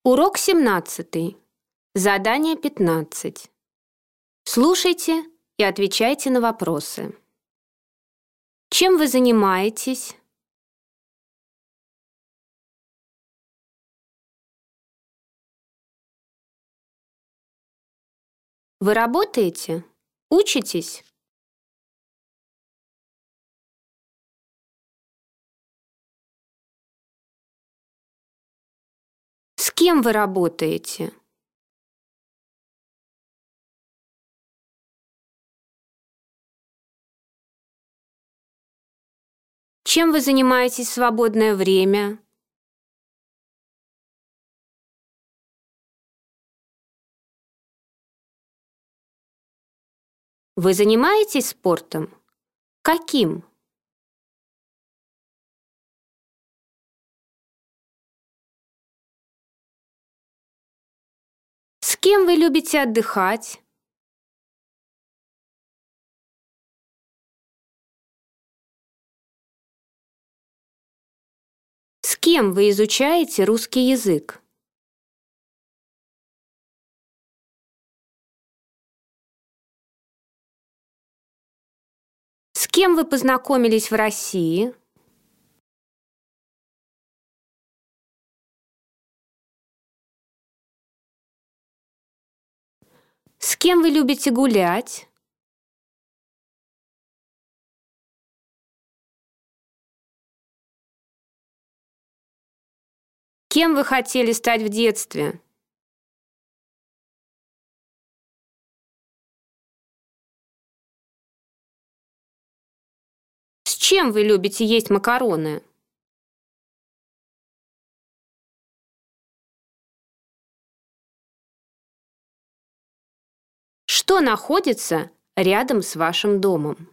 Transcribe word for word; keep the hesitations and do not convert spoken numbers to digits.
Урок семнадцатый. Задание пятнадцать. Слушайте и отвечайте на вопросы. Чем вы занимаетесь? Вы работаете? Учитесь? С кем вы работаете? Чем вы занимаетесь в свободное время? Вы занимаетесь спортом? Каким? С кем вы любите отдыхать? С кем вы изучаете русский язык? С кем вы познакомились в России? С кем вы любите гулять? Кем вы хотели стать в детстве? С чем вы любите есть макароны? Что находится рядом с вашим домом?